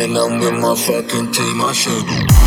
and I'm with my fucking team. I should.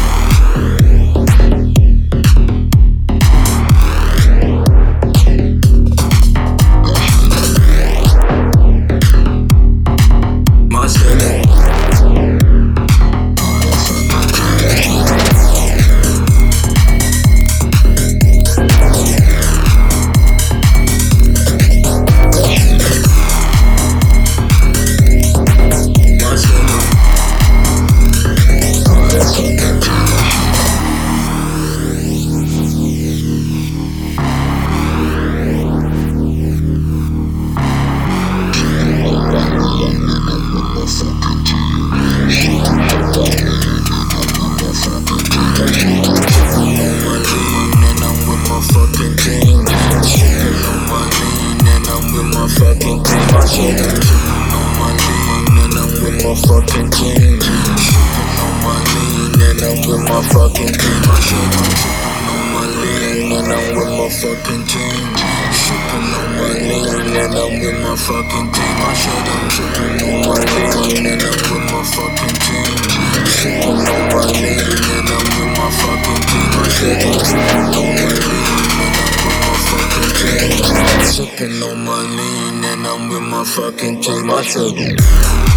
Fucking team, I should on my lean and I'm with my fucking team. On my lean and I'm with my fucking team. I should on my lean and I'm with my fucking team. Sipping on my lean and I'm with my fucking team. I should sipping on my lean and I'm with my fucking team. Sipping on my lean and I'm with my fucking team. I should sipping on my lean and I'm with my fucking team. Sipping on my lean and I'm with my fucking team. I should.